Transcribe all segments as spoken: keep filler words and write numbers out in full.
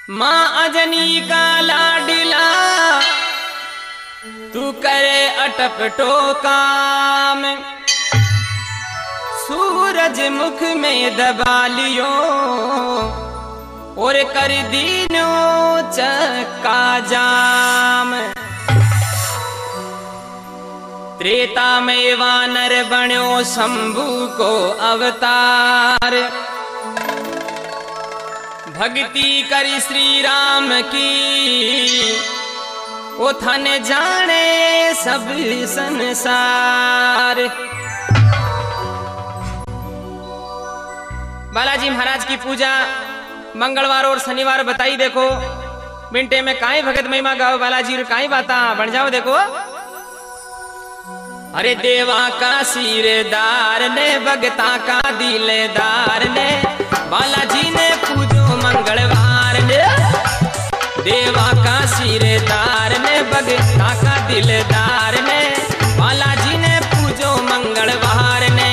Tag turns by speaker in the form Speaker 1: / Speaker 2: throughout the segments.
Speaker 1: माँ अजनी का लाडिला तू करे अटप टोकाम, सूरज मुख में दबा लियो और कर दीनो चक्का जाम। त्रेता में वानर बन्यो शंभु को अवतार, भक्ति करी श्री राम की ओ थन जाने सब संसार। बालाजी महाराज की पूजा मंगलवार और शनिवार बताई। देखो मिनटे में काई भगत महिमा गाओ बालाजी और काई बाता बन जाओ। देखो अरे देवा का सिरदार ने भगता का दिलदार ने बालाजी ने पूजो मंगलवार ने। देवा का सिरदार ने भगता का दिलदार ने बालाजी ने पूजो मंगलवार ने।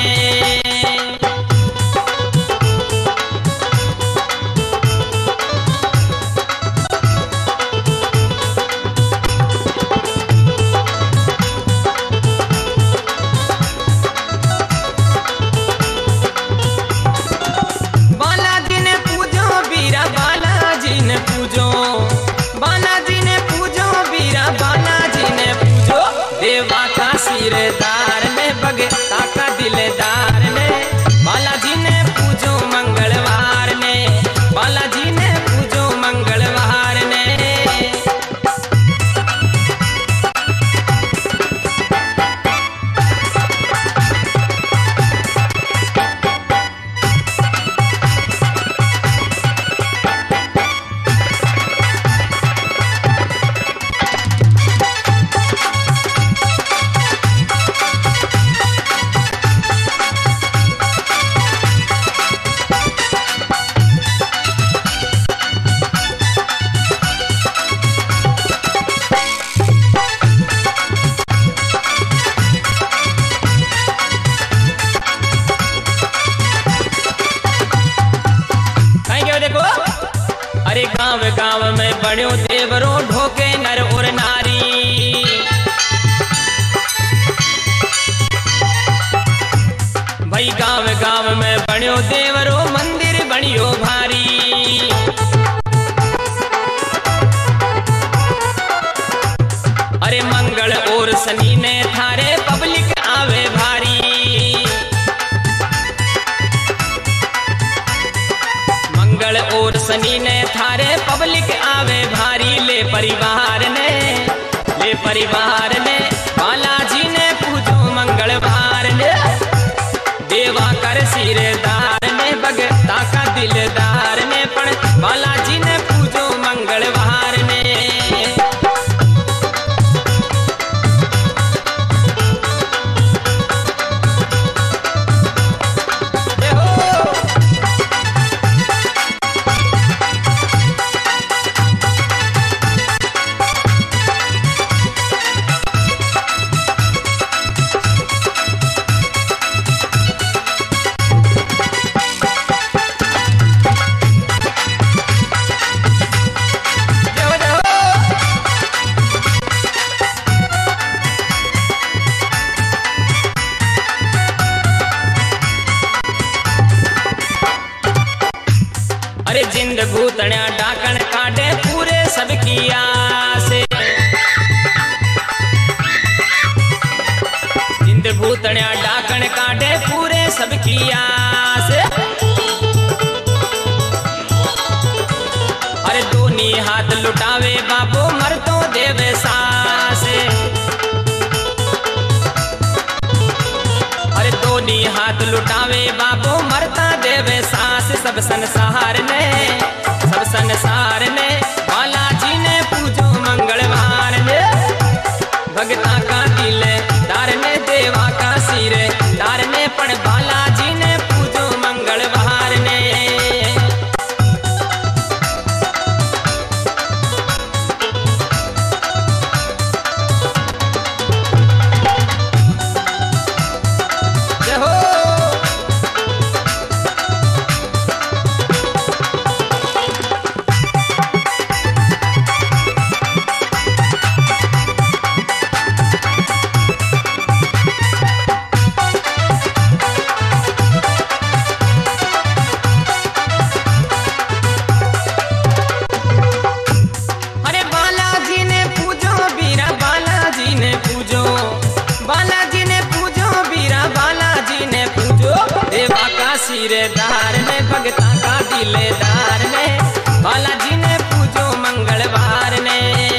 Speaker 1: सिरदार ने भगता का दिलदार ने बालाजी ने पूजो मंगलवार ने। बालाजी ने पूजो मंगलवार ने। अरे गांव गांव में बड़ो देवरो ढोके नर और नारी, भाई गांव गांव में बड़ो देवरो मंदिर बनियो भारी। अरे मंगल और शनि ने थारे पब्लिक आवे भारी। मंगल और शनि ने थारे पब्लिक आवे भारी। ले परिवार ने ले परिवार ने बालाजी ने पूजो मंगलवार ने। देवा कर सिरदार ने भगता का दिलदार ने पण बालाजी ने पूजो मंगलवार ने। अरे जिंद भूतण्या डाकण काटे पूरे सबकी आसे। जिंद भूतण्या डाकण काटे पूरे सबकी आसे। अरे दोनी हाथ लुटावे बाबो मर तो देवे सासे। अरे दोनी हाथ लुटावे बाबो मरता देवे सास। सब संसार ने सब संसार ने बालाजी ने पूजो मंगलवार ने। भगता का दिलदार ने देवा का सिरदार ने पण बालाजी ने पूजो मंगलवार ने। सिरदार ने भगता का दिलदार ने बालाजी ने पूजो मंगलवार ने।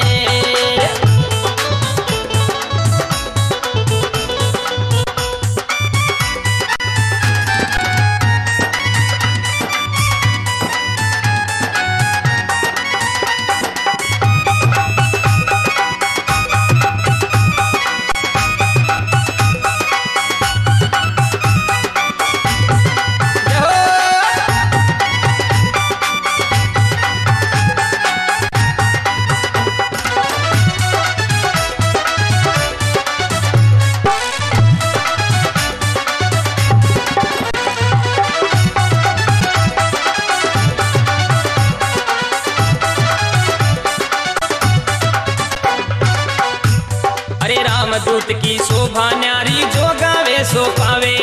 Speaker 1: अरे रामदूत की शोभा न्यारी जो गावे सो पावे,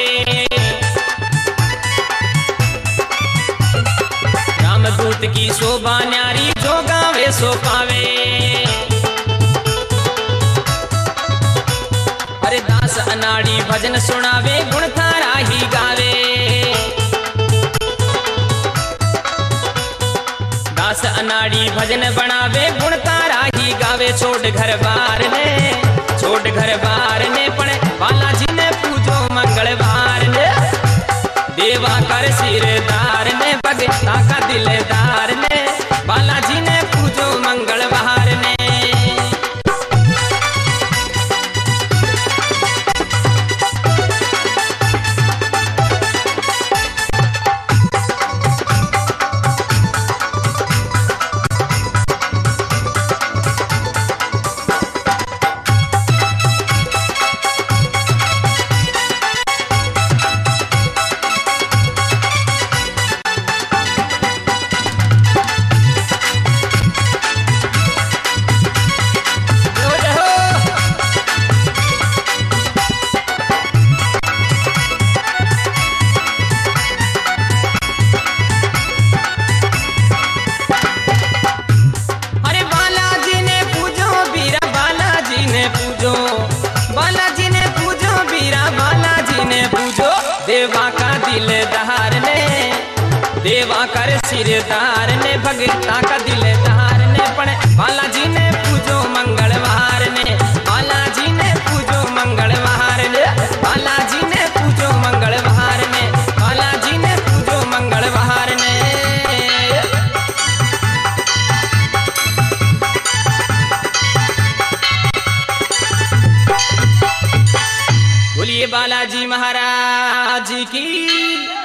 Speaker 1: रामदूत की शोभा न्यारी जो गावे सो पावे। अरे दास अनाड़ी भजन सुनावे गुण थारा ही गावे, दास अनाड़ी भजन बनावे गुण तारा ही गावे। छोड़ घर बार ने छोड़ घर बार ने पण बालाजी ने पूजो मंगलवार ने, देवा कर सिरदार ने भगता का दिलदार ने बालाजी ने पूजो मंगलवार ने। देवा का दिलदार ने देवा कर सिरदार ने भगता का दिलदार ने पण बालाजी ने पूजो मंगलवार ने, बालाजी ने पूजो मंगलवार ने, बालाजी ने पूजो मंगलवार ने, बालाजी ने पूजो मंगलवार ने। बोलिए बालाजी महाराज की।